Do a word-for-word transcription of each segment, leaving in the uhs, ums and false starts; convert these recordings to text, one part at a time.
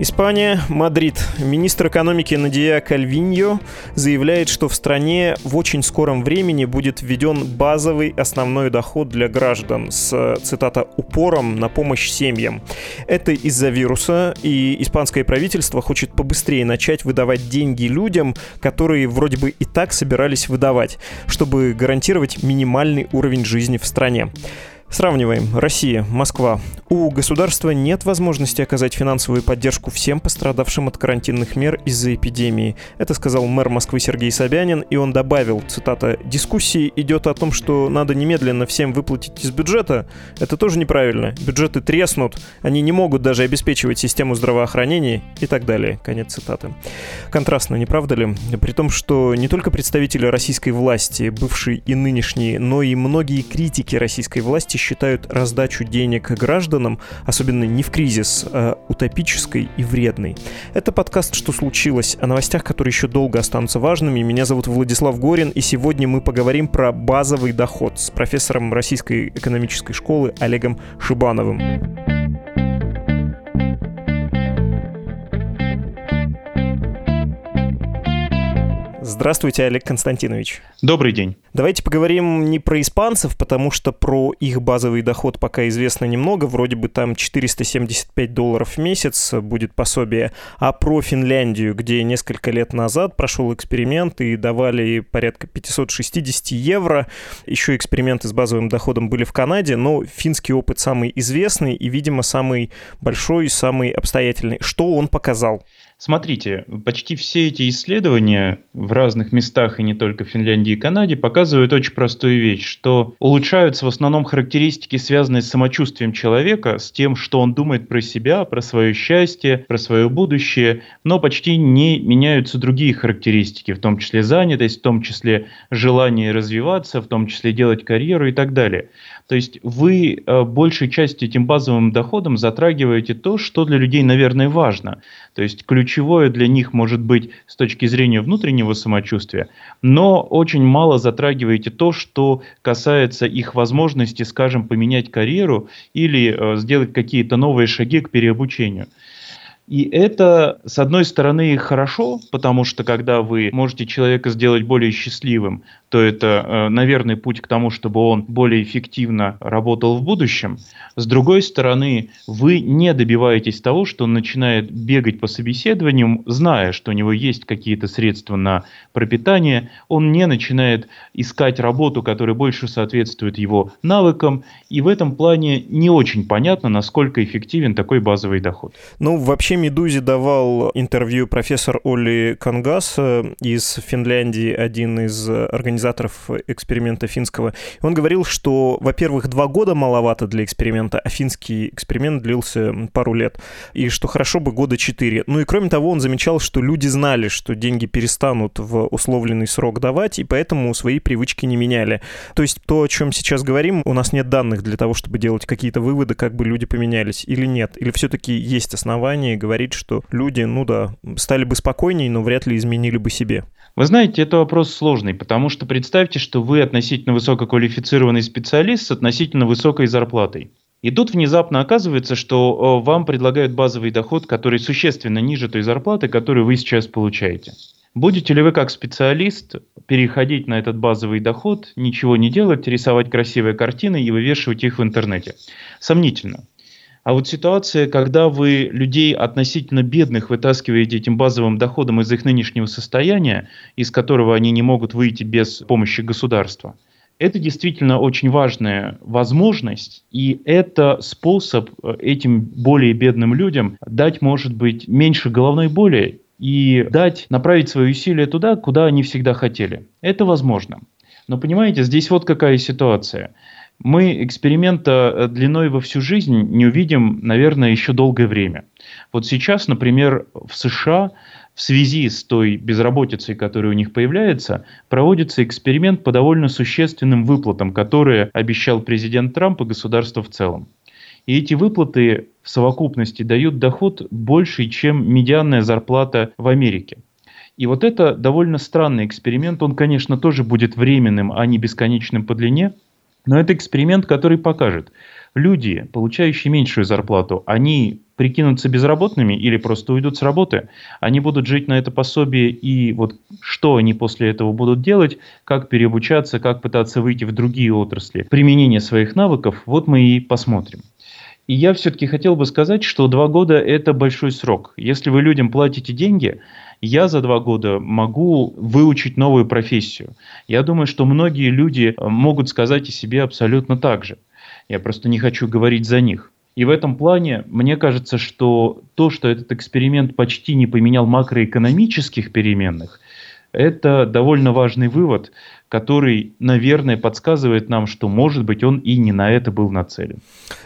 Испания, Мадрид. Министр экономики Надия Кальвиньо заявляет, что в стране в очень скором времени будет введен базовый основной доход для граждан с, цитата, «упором на помощь семьям». Это из-за вируса, и испанское правительство хочет побыстрее начать выдавать деньги людям, которые вроде бы и так собирались выдавать, чтобы гарантировать минимальный уровень жизни в стране. Сравниваем. Россия, Москва. У государства нет возможности оказать финансовую поддержку всем пострадавшим от карантинных мер из-за эпидемии. Это сказал мэр Москвы Сергей Собянин, и он добавил, цитата, «Дискуссия идет о том, что надо немедленно всем выплатить из бюджета. Это тоже неправильно. Бюджеты треснут, они не могут даже обеспечивать систему здравоохранения» и так далее. Конец цитаты. Контрастно, не правда ли? При том, что не только представители российской власти, бывшие и нынешние, но и многие критики российской власти считают раздачу денег гражданам, особенно не в кризис, а утопической и вредной. Это подкаст «Что случилось?», о новостях, которые еще долго останутся важными. Меня зовут Владислав Горин, и сегодня мы поговорим про базовый доход с профессором Российской экономической школы Олегом Шибановым. Здравствуйте, Олег Константинович. Добрый день. Давайте поговорим не про испанцев, потому что про их базовый доход пока известно немного. Вроде бы там четыреста семьдесят пять долларов в месяц будет пособие. А про Финляндию, где несколько лет назад прошел эксперимент и давали порядка пятьсот шестьдесят евро. Еще эксперименты с базовым доходом были в Канаде, но финский опыт самый известный и, видимо, самый большой, самый обстоятельный. Что он показал? Смотрите, почти все эти исследования в разных местах, и не только в Финляндии и Канаде, показывают очень простую вещь, что улучшаются в основном характеристики, связанные с самочувствием человека, с тем, что он думает про себя, про свое счастье, про свое будущее, но почти не меняются другие характеристики, в том числе занятость, в том числе желание развиваться, в том числе делать карьеру и так далее. То есть вы большей частью этим базовым доходом затрагиваете то, что для людей, наверное, важно. То есть ключевое для них может быть с точки зрения внутреннего самочувствия, но очень мало затрагиваете то, что касается их возможности, скажем, поменять карьеру или сделать какие-то новые шаги к переобучению. И это, с одной стороны, хорошо, потому что когда вы можете человека сделать более счастливым, то это, наверное, путь к тому, чтобы он более эффективно работал в будущем. С другой стороны, вы не добиваетесь того, что он начинает бегать по собеседованиям, зная, что у него есть какие-то средства на пропитание, он не начинает искать работу, которая больше соответствует его навыкам, и в этом плане не очень понятно, насколько эффективен такой базовый доход. Ну, вообще, «Медузе» давал интервью профессор Олли Кангас из Финляндии, один из организаторов эксперимента финского. Он говорил, что, во-первых, два года маловато для эксперимента, а финский эксперимент длился пару лет, и что хорошо бы года четыре. Ну и кроме того, он замечал, что люди знали, что деньги перестанут в условленный срок давать, и поэтому свои привычки не меняли. То есть то, о чем сейчас говорим, у нас нет данных для того, чтобы делать какие-то выводы, как бы люди поменялись или нет. Или все-таки есть основания говорить, что люди, ну да, стали бы спокойнее, но вряд ли изменили бы себе. Вы знаете, это вопрос сложный, потому что представьте, что вы относительно высококвалифицированный специалист с относительно высокой зарплатой. И тут внезапно оказывается, что вам предлагают базовый доход, который существенно ниже той зарплаты, которую вы сейчас получаете. Будете ли вы как специалист переходить на этот базовый доход, ничего не делать, рисовать красивые картины и вывешивать их в интернете? Сомнительно. А вот ситуация, когда вы людей относительно бедных вытаскиваете этим базовым доходом из их нынешнего состояния, из которого они не могут выйти без помощи государства, это действительно очень важная возможность, и это способ этим более бедным людям дать, может быть, меньше головной боли и дать направить свои усилия туда, куда они всегда хотели. Это возможно. Но понимаете, здесь вот какая ситуация. Мы эксперимента длиной во всю жизнь не увидим, наверное, еще долгое время. Вот сейчас, например, в США в связи с той безработицей, которая у них появляется, проводится эксперимент по довольно существенным выплатам, которые обещал президент Трамп и государство в целом. И эти выплаты в совокупности дают доход больше, чем медианная зарплата в Америке. И вот это довольно странный эксперимент. Он, конечно, тоже будет временным, а не бесконечным по длине. Но это эксперимент, который покажет, люди, получающие меньшую зарплату, они прикинутся безработными или просто уйдут с работы. Они будут жить на это пособие, и вот что они после этого будут делать, как переобучаться, как пытаться выйти в другие отрасли, применение своих навыков, вот мы и посмотрим. И я все-таки хотел бы сказать, что два года – это большой срок. Если вы людям платите деньги, я за два года могу выучить новую профессию. Я думаю, что многие люди могут сказать о себе абсолютно так же. Я просто не хочу говорить за них. И в этом плане мне кажется, что то, что этот эксперимент почти не поменял макроэкономических переменных, это довольно важный вывод, который, наверное, подсказывает нам, что, может быть, он и не на это был нацелен.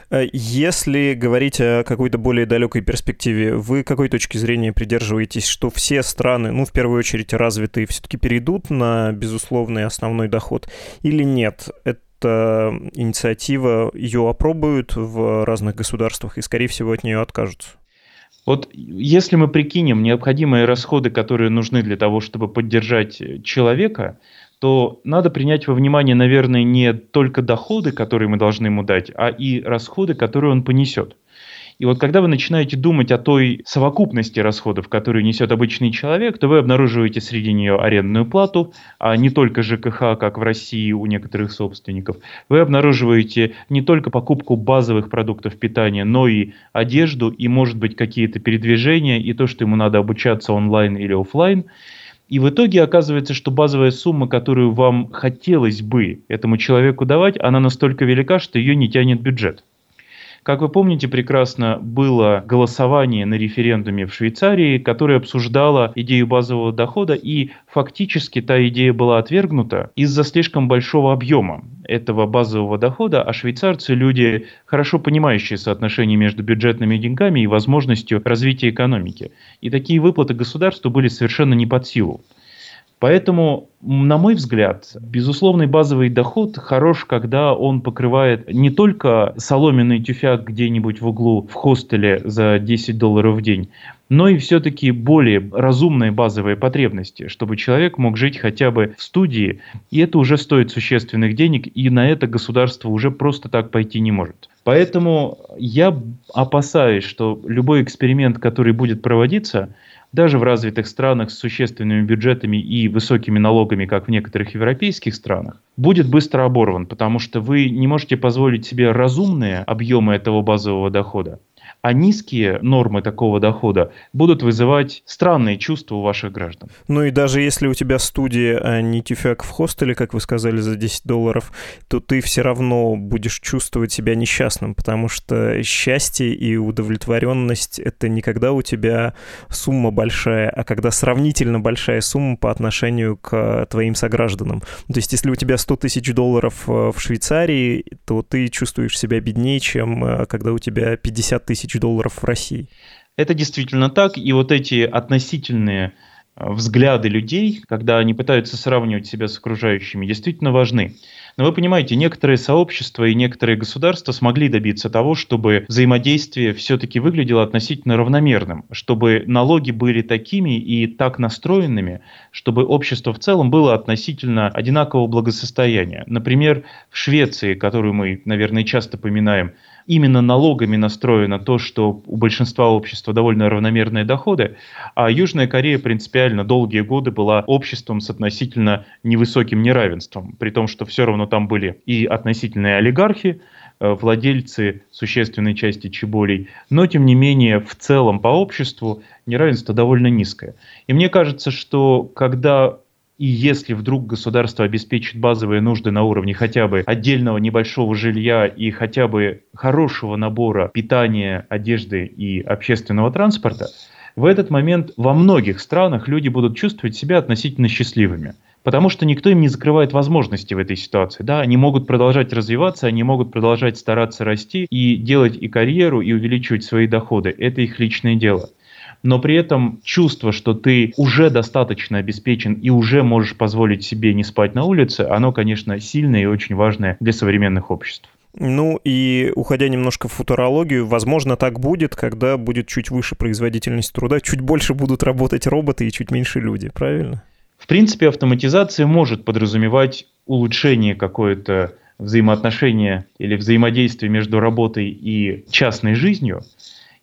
Если говорить о какой-то более далекой перспективе, вы какой точки зрения придерживаетесь, что все страны, ну, в первую очередь, развитые, все-таки перейдут на безусловный основной доход или нет? Это Эта инициатива, ее опробуют в разных государствах и, скорее всего, от нее откажутся. Вот если мы прикинем необходимые расходы, которые нужны для того, чтобы поддержать человека, то надо принять во внимание, наверное, не только доходы, которые мы должны ему дать, а и расходы, которые он понесет. И вот когда вы начинаете думать о той совокупности расходов, которые несет обычный человек, то вы обнаруживаете среди нее арендную плату, а не только ЖКХ, как в России у некоторых собственников. Вы обнаруживаете не только покупку базовых продуктов питания, но и одежду, и, может быть, какие-то передвижения, и то, что ему надо обучаться онлайн или офлайн. И в итоге оказывается, что базовая сумма, которую вам хотелось бы этому человеку давать, она настолько велика, что ее не тянет бюджет. Как вы помните прекрасно, было голосование на референдуме в Швейцарии, которое обсуждало идею базового дохода, и фактически та идея была отвергнута из-за слишком большого объема этого базового дохода, а швейцарцы – люди, хорошо понимающие соотношение между бюджетными деньгами и возможностью развития экономики. И такие выплаты государству были совершенно не под силу. Поэтому, на мой взгляд, безусловный базовый доход хорош, когда он покрывает не только соломенный тюфяк где-нибудь в углу в хостеле за десять долларов в день, но и все-таки более разумные базовые потребности, чтобы человек мог жить хотя бы в студии, и это уже стоит существенных денег, и на это государство уже просто так пойти не может. Поэтому я опасаюсь, что любой эксперимент, который будет проводиться, даже в развитых странах с существенными бюджетами и высокими налогами, как в некоторых европейских странах, будет быстро оборван, потому что вы не можете позволить себе разумные объемы этого базового дохода, а низкие нормы такого дохода будут вызывать странные чувства у ваших граждан. Ну и даже если у тебя студия, а не тюфяк в хостеле, как вы сказали, за десять долларов, то ты все равно будешь чувствовать себя несчастным, потому что счастье и удовлетворенность — это не когда у тебя сумма большая, а когда сравнительно большая сумма по отношению к твоим согражданам. То есть если у тебя сто тысяч долларов в Швейцарии, то ты чувствуешь себя беднее, чем когда у тебя пятьдесят тысяч долларов в России. Это действительно так, и вот эти относительные взгляды людей, когда они пытаются сравнивать себя с окружающими, действительно важны. Но вы понимаете, некоторые сообщества и некоторые государства смогли добиться того, чтобы взаимодействие все-таки выглядело относительно равномерным, чтобы налоги были такими и так настроенными, чтобы общество в целом было относительно одинакового благосостояния. Например, в Швеции, которую мы, наверное, часто поминаем, именно налогами настроено то, что у большинства общества довольно равномерные доходы, а Южная Корея принципиально долгие годы была обществом с относительно невысоким неравенством, при том, что все равно там были и относительные олигархи, владельцы существенной части чеболей, но тем не менее в целом по обществу неравенство довольно низкое. И мне кажется, что когда и если вдруг государство обеспечит базовые нужды на уровне хотя бы отдельного небольшого жилья и хотя бы хорошего набора питания, одежды и общественного транспорта, в этот момент во многих странах люди будут чувствовать себя относительно счастливыми. Потому что никто им не закрывает возможности в этой ситуации. Да, они могут продолжать развиваться, они могут продолжать стараться расти и делать и карьеру, и увеличивать свои доходы. Это их личное дело. Но при этом чувство, что ты уже достаточно обеспечен и уже можешь позволить себе не спать на улице, оно, конечно, сильное и очень важное для современных обществ. Ну и, уходя немножко в футурологию, возможно, так будет, когда будет чуть выше производительность труда, чуть больше будут работать роботы и чуть меньше люди, правильно? В принципе, автоматизация может подразумевать улучшение какое-то взаимоотношения или взаимодействия между работой и частной жизнью.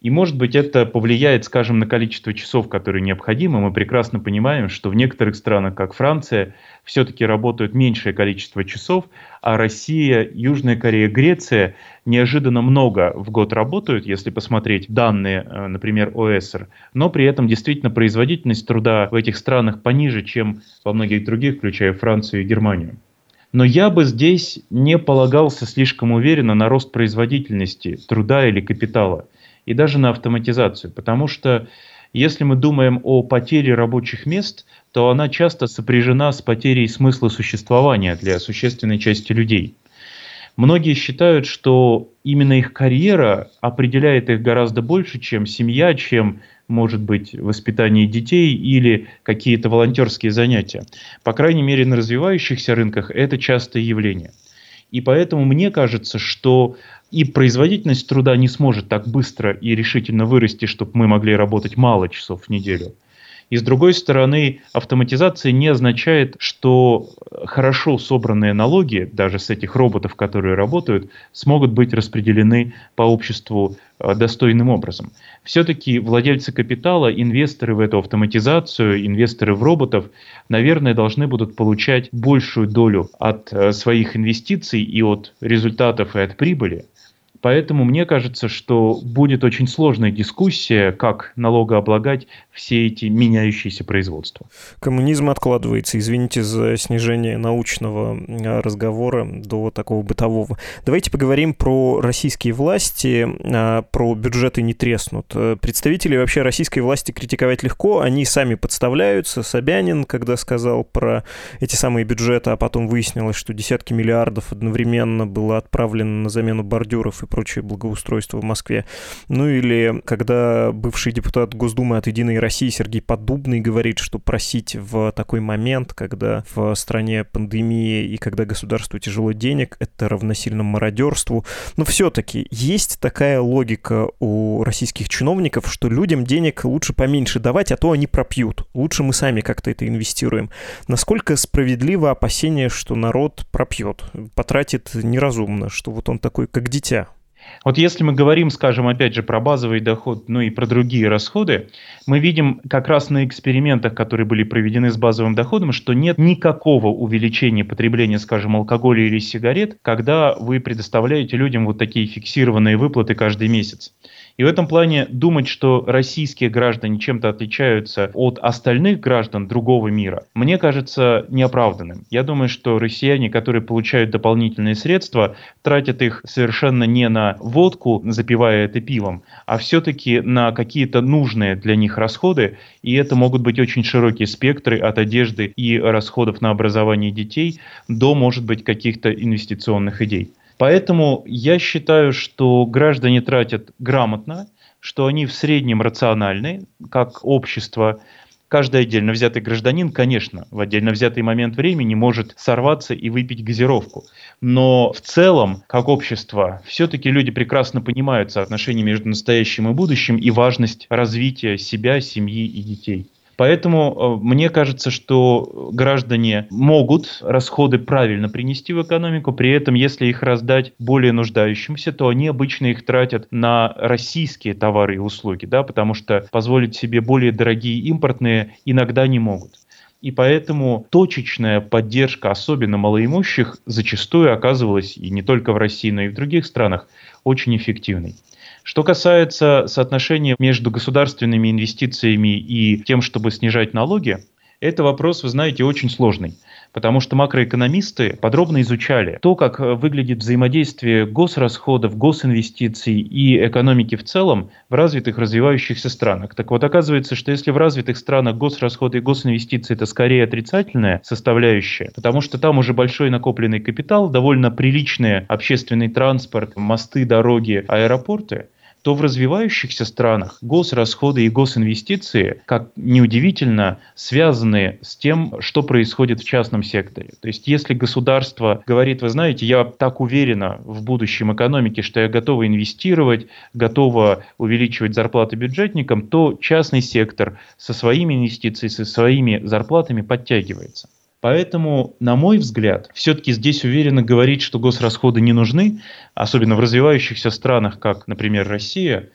И, может быть, это повлияет, скажем, на количество часов, которые необходимы. Мы прекрасно понимаем, что в некоторых странах, как Франция, все-таки работают меньшее количество часов, а Россия, Южная Корея, Греция неожиданно много в год работают, если посмотреть данные, например, ОЭСР, но при этом действительно производительность труда в этих странах пониже, чем во многих других, включая Францию и Германию. Но я бы здесь не полагался слишком уверенно на рост производительности труда или капитала, и даже на автоматизацию, потому что если мы думаем о потере рабочих мест, то она часто сопряжена с потерей смысла существования для существенной части людей. Многие считают, что именно их карьера определяет их гораздо больше, чем семья, чем, может быть, воспитание детей или какие-то волонтерские занятия. По крайней мере, на развивающихся рынках это частое явление. И поэтому мне кажется, что и производительность труда не сможет так быстро и решительно вырасти, чтобы мы могли работать мало часов в неделю. И с другой стороны, автоматизация не означает, что хорошо собранные налоги, даже с этих роботов, которые работают, смогут быть распределены по обществу достойным образом. Все-таки владельцы капитала, инвесторы в эту автоматизацию, инвесторы в роботов, наверное, должны будут получать большую долю от своих инвестиций и от результатов и от прибыли. Поэтому мне кажется, что будет очень сложная дискуссия, как налогооблагать все эти меняющиеся производства. Коммунизм откладывается, извините за снижение научного разговора до такого бытового. Давайте поговорим про российские власти, про бюджеты не треснут. Представителей вообще российской власти критиковать легко, они сами подставляются. Собянин, когда сказал про эти самые бюджеты, а потом выяснилось, что десятки миллиардов одновременно было отправлено на замену бордюров и прочее благоустройство в Москве. Ну или когда бывший депутат Госдумы от «Единой России» Сергей Поддубный говорит, что просить в такой момент, когда в стране пандемия и когда государству тяжело денег, это равносильно мародерству. Но все-таки есть такая логика у российских чиновников, что людям денег лучше поменьше давать, а то они пропьют. Лучше мы сами как-то это инвестируем. Насколько справедливо опасение, что народ пропьет, потратит неразумно, что вот он такой, как дитя? Вот если мы говорим, скажем, опять же, про базовый доход, ну и про другие расходы, мы видим как раз на экспериментах, которые были проведены с базовым доходом, что нет никакого увеличения потребления, скажем, алкоголя или сигарет, когда вы предоставляете людям вот такие фиксированные выплаты каждый месяц. И в этом плане думать, что российские граждане чем-то отличаются от остальных граждан другого мира, мне кажется неоправданным. Я думаю, что россияне, которые получают дополнительные средства, тратят их совершенно не на водку, запивая это пивом, а все-таки на какие-то нужные для них расходы. И это могут быть очень широкие спектры от одежды и расходов на образование детей до, может быть, каких-то инвестиционных идей. Поэтому я считаю, что граждане тратят грамотно, что они в среднем рациональны, как общество. Каждый отдельно взятый гражданин, конечно, в отдельно взятый момент времени может сорваться и выпить газировку. Но в целом, как общество, все-таки люди прекрасно понимают соотношение между настоящим и будущим и важность развития себя, семьи и детей. Поэтому э, мне кажется, что граждане могут расходы правильно принести в экономику, при этом если их раздать более нуждающимся, то они обычно их тратят на российские товары и услуги, да, потому что позволить себе более дорогие импортные иногда не могут. И поэтому точечная поддержка, особенно малоимущих, зачастую оказывалась, и не только в России, но и в других странах, очень эффективной. Что касается соотношения между государственными инвестициями и тем, чтобы снижать налоги, это вопрос, вы знаете, очень сложный. Потому что макроэкономисты подробно изучали то, как выглядит взаимодействие госрасходов, госинвестиций и экономики в целом в развитых развивающихся странах. Так вот, оказывается, что если в развитых странах госрасходы и госинвестиции – это скорее отрицательная составляющая, потому что там уже большой накопленный капитал, довольно приличный общественный транспорт, мосты, дороги, аэропорты, то в развивающихся странах госрасходы и госинвестиции, как неудивительно, связаны с тем, что происходит в частном секторе. То есть если государство говорит, вы знаете, я так уверена в будущем экономики, что я готова инвестировать, готова увеличивать зарплаты бюджетникам, то частный сектор со своими инвестициями, со своими зарплатами подтягивается. Поэтому, на мой взгляд, все-таки здесь уверенно говорить, что госрасходы не нужны, особенно в развивающихся странах, как, например, Россия,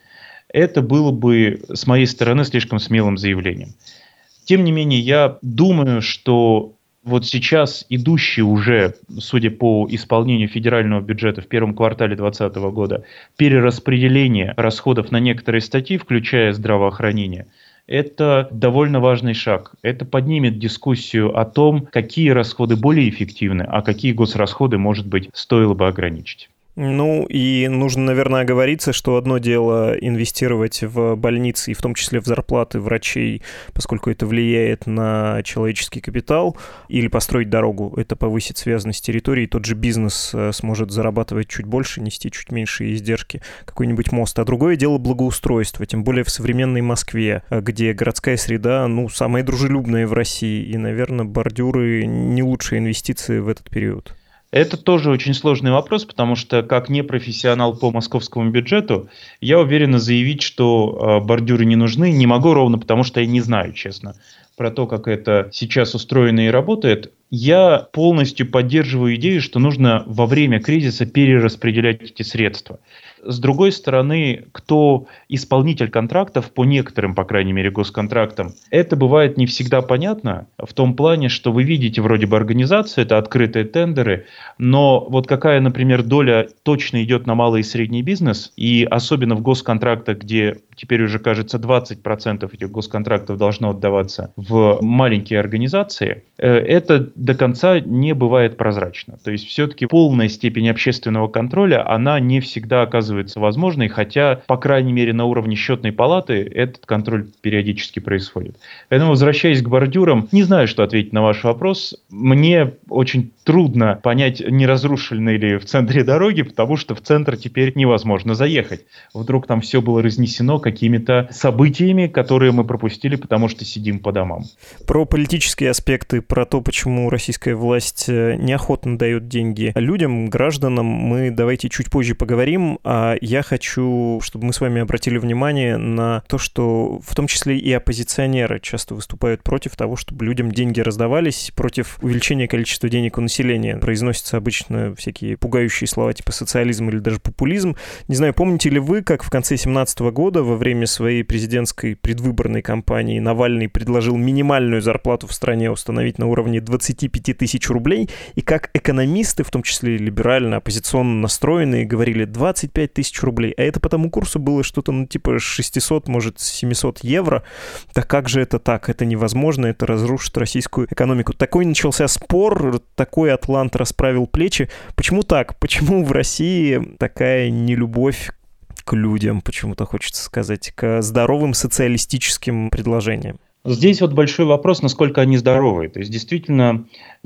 это было бы с моей стороны слишком смелым заявлением. Тем не менее, я думаю, что вот сейчас идущий уже, судя по исполнению федерального бюджета в первом квартале две тысячи двадцатого года, перераспределение расходов на некоторые статьи, включая здравоохранение, это довольно важный шаг. Это поднимет дискуссию о том, какие расходы более эффективны, а какие госрасходы, может быть, стоило бы ограничить. Ну, и нужно, наверное, оговориться, что одно дело инвестировать в больницы, и в том числе в зарплаты врачей, поскольку это влияет на человеческий капитал, или построить дорогу, это повысит связанность территории, тот же бизнес сможет зарабатывать чуть больше, нести чуть меньшие издержки, какой-нибудь мост. А другое дело благоустройство, тем более в современной Москве, где городская среда, ну, самая дружелюбная в России, и, наверное, бордюры не лучшие инвестиции в этот период. Это тоже очень сложный вопрос, потому что, как непрофессионал по московскому бюджету, я уверенно заявить, что э, бордюры не нужны, не могу ровно потому, что я не знаю, честно, про то, как это сейчас устроено и работает. Я полностью поддерживаю идею, что нужно во время кризиса перераспределять эти средства. С другой стороны, кто исполнитель контрактов, по некоторым, по крайней мере, госконтрактам, это бывает не всегда понятно, в том плане, что вы видите вроде бы организацию, это открытые тендеры, но вот какая, например, доля точно идет на малый и средний бизнес, и особенно в госконтрактах, где теперь уже, кажется, двадцать процентов этих госконтрактов должно отдаваться в маленькие организации, это до конца не бывает прозрачно. То есть все-таки полная степень общественного контроля, она не всегда оказывается возможной, хотя, по крайней мере, на уровне счетной палаты этот контроль периодически происходит. Поэтому, возвращаясь к бордюрам, не знаю, что ответить на ваш вопрос. Мне очень трудно понять, не разрушены ли в центре дороги, потому что в центр теперь невозможно заехать. Вдруг там все было разнесено какими-то событиями, которые мы пропустили, потому что сидим по домам. Про политические аспекты, про то, почему российская власть неохотно дает деньги людям, гражданам, мы давайте чуть позже поговорим. А я хочу, чтобы мы с вами обратили внимание на то, что в том числе и оппозиционеры часто выступают против того, чтобы людям деньги раздавались, против увеличения количества денег у населения. Произносятся обычно всякие пугающие слова типа социализм или даже популизм. Не знаю, помните ли вы, как в конце две тысячи семнадцатого года во время своей президентской предвыборной кампании Навальный предложил минимальную зарплату в стране установить на уровне двадцать пять тысяч рублей, и как экономисты, в том числе либерально, оппозиционно настроенные, говорили двадцать пять тысяч рублей, а это по тому курсу было что-то, ну, типа шестьсот, может, семьсот евро. Да как же это так? Это невозможно, это разрушит российскую экономику. Такой начался спор, такой атлант расправил плечи. Почему так? Почему в России такая нелюбовь к людям, почему-то хочется сказать, к здоровым социалистическим предложениям? Здесь вот большой вопрос, насколько они здоровые. То есть, действительно,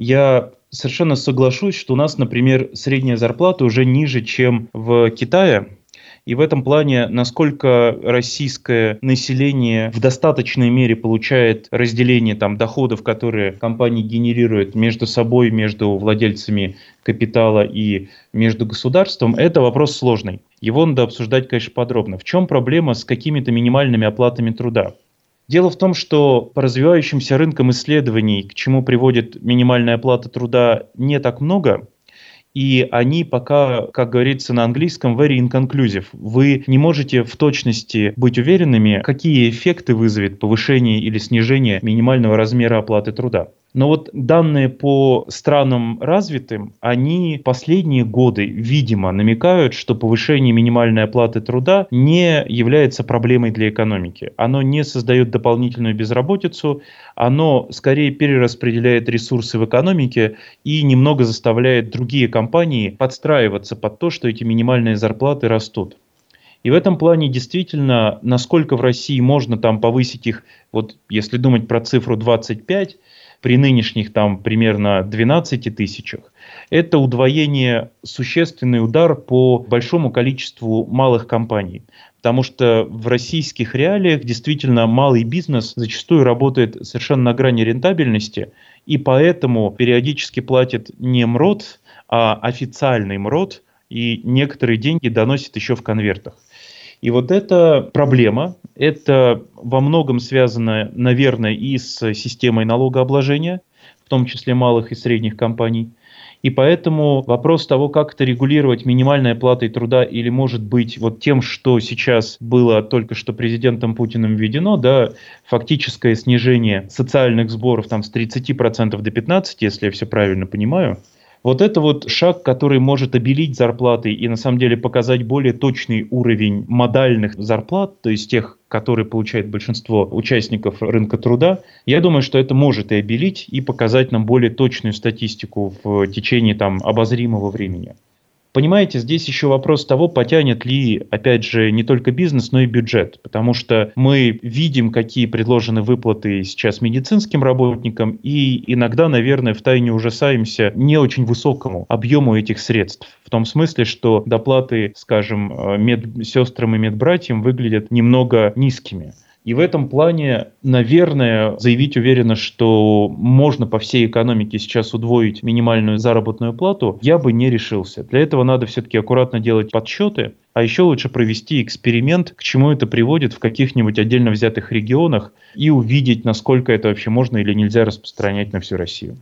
я совершенно соглашусь, что у нас, например, средняя зарплата уже ниже, чем в Китае. И в этом плане, насколько российское население в достаточной мере получает разделение там, доходов, которые компании генерируют между собой, между владельцами капитала и между государством, это вопрос сложный. Его надо обсуждать, конечно, подробно. В чем проблема с какими-то минимальными оплатами труда? Дело в том, что по развивающимся рынкам исследований, к чему приводит минимальная оплата труда, не так много, и они пока, как говорится на английском, very inconclusive. Вы не можете в точности быть уверенными, какие эффекты вызовет повышение или снижение минимального размера оплаты труда. Но вот данные по странам развитым, они последние годы, видимо, намекают, что повышение минимальной оплаты труда не является проблемой для экономики. Оно не создает дополнительную безработицу, оно скорее перераспределяет ресурсы в экономике и немного заставляет другие компании подстраиваться под то, что эти минимальные зарплаты растут. И в этом плане действительно, насколько в России можно там повысить их, вот если думать про цифру двадцать пять, при нынешних там примерно двенадцати тысячах, это удвоение, существенный удар по большому количеству малых компаний. Потому что в российских реалиях действительно малый бизнес зачастую работает совершенно на грани рентабельности, и поэтому периодически платит не МРОТ, а официальный МРОТ, и некоторые деньги доносят еще в конвертах. И вот эта проблема, это во многом связано, наверное, и с системой налогообложения, в том числе малых и средних компаний. И поэтому вопрос того, как это регулировать минимальной оплатой труда или, может быть, вот тем, что сейчас было только что президентом Путиным введено, да, фактическое снижение социальных сборов там, с тридцати процентов до пятнадцати процентов, если я все правильно понимаю, вот это вот шаг, который может обелить зарплаты и на самом деле показать более точный уровень модальных зарплат, то есть тех, которые получает большинство участников рынка труда. Я думаю, что это может и обелить, и показать нам более точную статистику в течение там, обозримого времени. Понимаете, здесь еще вопрос того, потянет ли, опять же, не только бизнес, но и бюджет. Потому что мы видим, какие предложены выплаты сейчас медицинским работникам, и иногда, наверное, втайне ужасаемся не очень высокому объему этих средств. В том смысле, что доплаты, скажем, медсестрам и медбратьям выглядят немного низкими. И в этом плане, наверное, заявить уверенно, что можно по всей экономике сейчас удвоить минимальную заработную плату, я бы не решился. Для этого надо все-таки аккуратно делать подсчеты, а еще лучше провести эксперимент, к чему это приводит в каких-нибудь отдельно взятых регионах, и увидеть, насколько это вообще можно или нельзя распространять на всю Россию.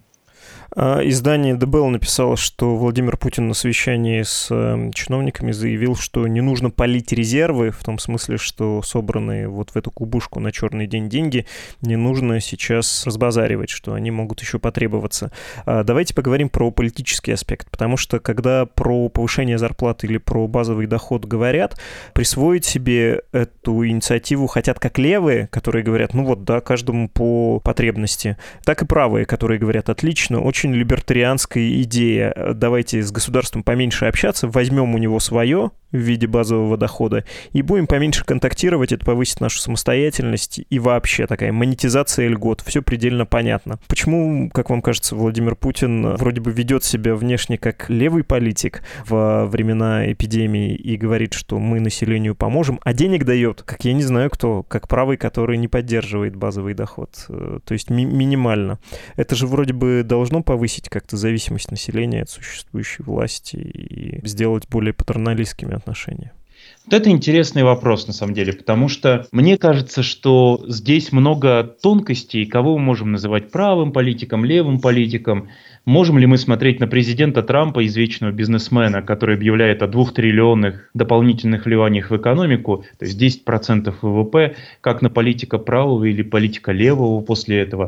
Издание дэ белл написало, что Владимир Путин на совещании с чиновниками заявил, что не нужно палить резервы, в том смысле, что собранные вот в эту кубышку на черный день деньги не нужно сейчас разбазаривать, что они могут еще потребоваться. Давайте поговорим про политический аспект, потому что когда про повышение зарплаты или про базовый доход говорят, присвоить себе эту инициативу хотят как левые, которые говорят, ну вот, да, каждому по потребности, так и правые, которые говорят, отлично, очень Очень либертарианская идея. Давайте с государством поменьше общаться, возьмем у него свое в виде базового дохода и будем поменьше контактировать, это повысит нашу самостоятельность и вообще такая монетизация льгот. Все предельно понятно. Почему, как вам кажется, Владимир Путин вроде бы ведет себя внешне как левый политик во времена эпидемии и говорит, что мы населению поможем, а денег дает, как я не знаю кто, как правый, который не поддерживает базовый доход, то есть ми- минимально. Это же вроде бы должно повысить как-то зависимость населения от существующей власти и сделать более патерналистскими отношения. Вот это интересный вопрос, на самом деле, потому что мне кажется, что здесь много тонкостей, кого мы можем называть правым политиком, левым политиком. Можем ли мы смотреть на президента Трампа, извечного бизнесмена, который объявляет о двух триллионных дополнительных вливаниях в экономику, то есть десять процентов вэ вэ пэ, как на политика правого или политика левого после этого?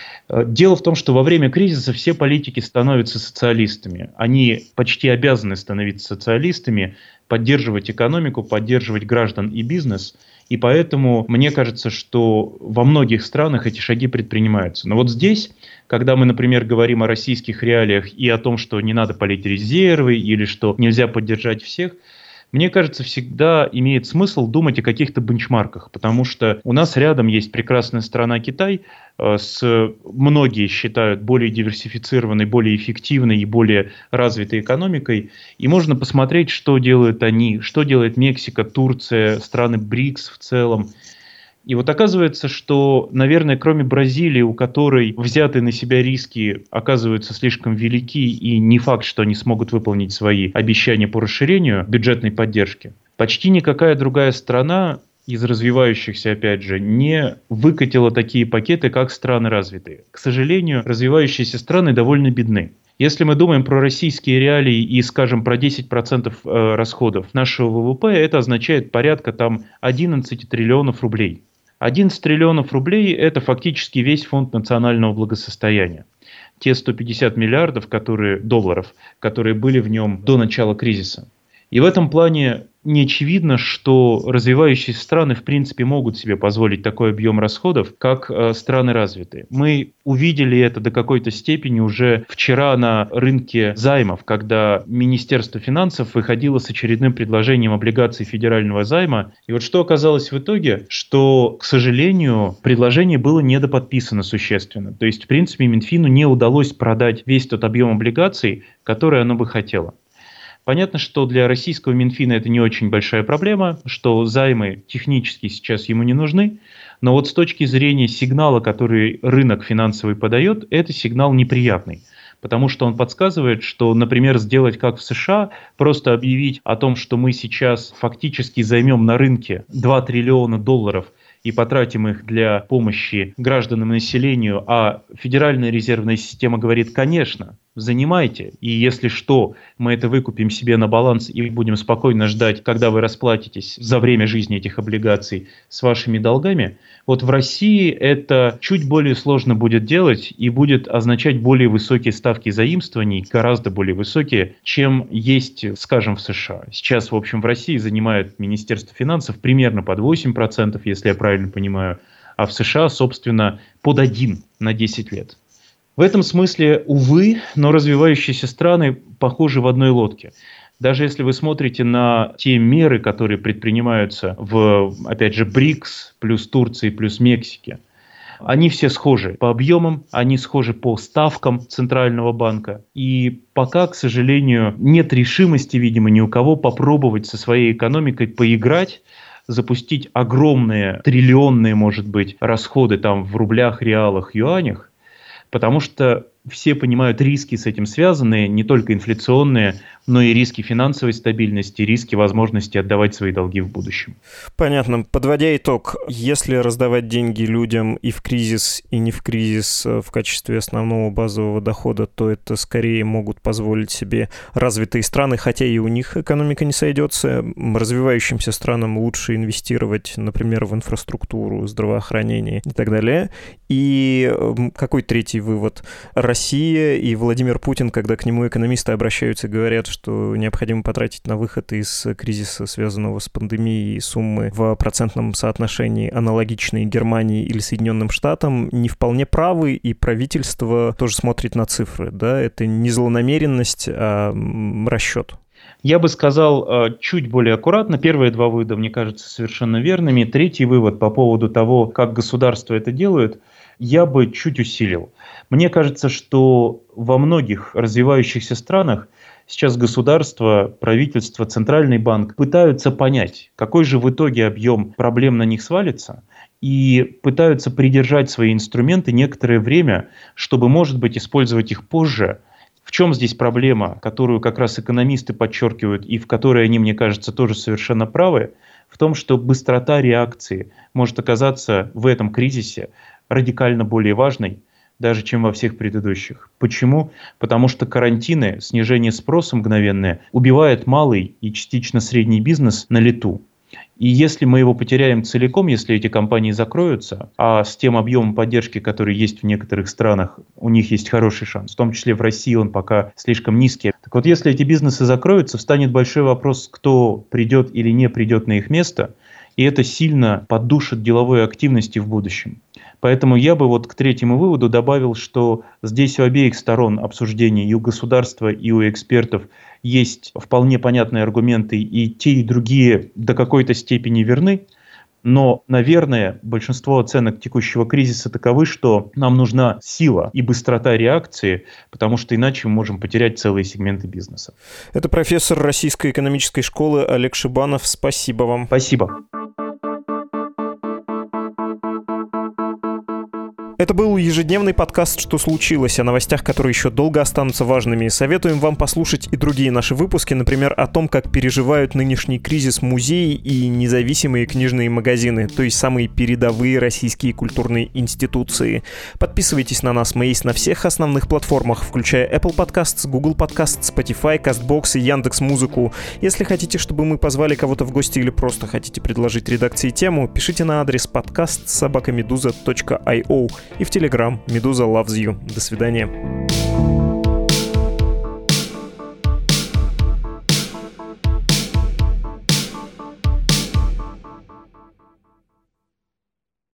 Дело в том, что во время кризиса все политики становятся социалистами. Они почти обязаны становиться социалистами, поддерживать экономику, поддерживать граждан и бизнес. И поэтому мне кажется, что во многих странах эти шаги предпринимаются. Но вот здесь, когда мы, например, говорим о российских реалиях и о том, что не надо палить резервы или что нельзя поддержать всех, мне кажется, всегда имеет смысл думать о каких-то бенчмарках, потому что у нас рядом есть прекрасная страна Китай, с, многие считают, более диверсифицированной, более эффективной и более развитой экономикой, и можно посмотреть, что делают они, что делает Мексика, Турция, страны БРИКС в целом. И вот оказывается, что, наверное, кроме Бразилии, у которой взятые на себя риски оказываются слишком велики, и не факт, что они смогут выполнить свои обещания по расширению бюджетной поддержки, почти никакая другая страна из развивающихся, опять же, не выкатила такие пакеты, как страны развитые. К сожалению, развивающиеся страны довольно бедны. Если мы думаем про российские реалии и, скажем, про десять процентов расходов нашего вэ вэ пэ, это означает порядка там одиннадцать триллионов рублей. одиннадцать триллионов рублей – это фактически весь фонд национального благосостояния. Те сто пятьдесят миллиардов которые, долларов, которые были в нем до начала кризиса. И в этом плане не очевидно, что развивающиеся страны в принципе могут себе позволить такой объем расходов, как э, страны развитые. Мы увидели это до какой-то степени уже вчера на рынке займов, когда Министерство финансов выходило с очередным предложением облигаций федерального займа. И вот что оказалось в итоге, что, к сожалению, предложение было недоподписано существенно. То есть, в принципе, Минфину не удалось продать весь тот объем облигаций, который оно бы хотело. Понятно, что для российского Минфина это не очень большая проблема, что займы технически сейчас ему не нужны, но вот с точки зрения сигнала, который рынок финансовый подает, это сигнал неприятный. Потому что он подсказывает, что, например, сделать как в США, просто объявить о том, что мы сейчас фактически займем на рынке два триллиона долларов и потратим их для помощи гражданам и населению, а Федеральная резервная система говорит, конечно, занимайте, и если что, мы это выкупим себе на баланс и будем спокойно ждать, когда вы расплатитесь за время жизни этих облигаций с вашими долгами, вот в России это чуть более сложно будет делать и будет означать более высокие ставки заимствований, гораздо более высокие, чем есть, скажем, в США. Сейчас, в общем, в России занимает Министерство финансов примерно под восемь процентов, если я правильно понимаю, а в США, собственно, под один на десять лет. В этом смысле, увы, но развивающиеся страны похожи в одной лодке. Даже если вы смотрите на те меры, которые предпринимаются в, опять же, БРИКС, плюс Турции, плюс Мексике, они все схожи по объемам, они схожи по ставкам Центрального банка. И пока, к сожалению, нет решимости, видимо, ни у кого попробовать со своей экономикой поиграть, запустить огромные, триллионные, может быть, расходы там в рублях, реалах, юанях, потому что все понимают риски с этим связанные, не только инфляционные, но и риски финансовой стабильности, риски возможности отдавать свои долги в будущем. Понятно. Подводя итог, если раздавать деньги людям и в кризис, и не в кризис в качестве основного базового дохода, то это скорее могут позволить себе развитые страны, хотя и у них экономика не сойдется. Развивающимся странам лучше инвестировать, например, в инфраструктуру, здравоохранение и так далее. И какой третий вывод? Россия и Владимир Путин, когда к нему экономисты обращаются, говорят, что необходимо потратить на выход из кризиса, связанного с пандемией, суммы в процентном соотношении аналогичные Германии или Соединенным Штатам, не вполне правы, и правительство тоже смотрит на цифры. Да? Это не злонамеренность, а расчет. Я бы сказал чуть более аккуратно. Первые два вывода, мне кажутся совершенно верными. Третий вывод по поводу того, как государство это делает, я бы чуть усилил. Мне кажется, что во многих развивающихся странах сейчас государство, правительство, центральный банк пытаются понять, какой же в итоге объем проблем на них свалится, и пытаются придержать свои инструменты некоторое время, чтобы, может быть, использовать их позже. В чем здесь проблема, которую как раз экономисты подчеркивают, и в которой они, мне кажется, тоже совершенно правы, в том, что быстрота реакции может оказаться в этом кризисе радикально более важной, даже чем во всех предыдущих. Почему? Потому что карантины, снижение спроса мгновенное, убивает малый и частично средний бизнес на лету. И если мы его потеряем целиком, если эти компании закроются, а с тем объемом поддержки, который есть в некоторых странах, у них есть хороший шанс, в том числе в России он пока слишком низкий. Так вот, если эти бизнесы закроются, встанет большой вопрос, кто придет или не придет на их место, и это сильно поддушит деловой активности в будущем. Поэтому я бы вот к третьему выводу добавил, что здесь у обеих сторон обсуждений, и у государства, и у экспертов, есть вполне понятные аргументы, и те, и другие до какой-то степени верны. Но, наверное, большинство оценок текущего кризиса таковы, что нам нужна сила и быстрота реакции, потому что иначе мы можем потерять целые сегменты бизнеса. Это профессор Российской экономической школы Олег Шибанов. Спасибо вам. Спасибо. Это был ежедневный подкаст «Что случилось?», о новостях, которые еще долго останутся важными. Советуем вам послушать и другие наши выпуски, например, о том, как переживают нынешний кризис музеи и независимые книжные магазины, то есть самые передовые российские культурные институции. Подписывайтесь на нас, мы есть на всех основных платформах, включая Apple Podcasts, Google Podcasts, Spotify, CastBox и Яндекс.Музыку. Если хотите, чтобы мы позвали кого-то в гости или просто хотите предложить редакции тему, пишите на адрес подкаст собака медуза точка ай о и в Telegram Медуза loves you. До свидания.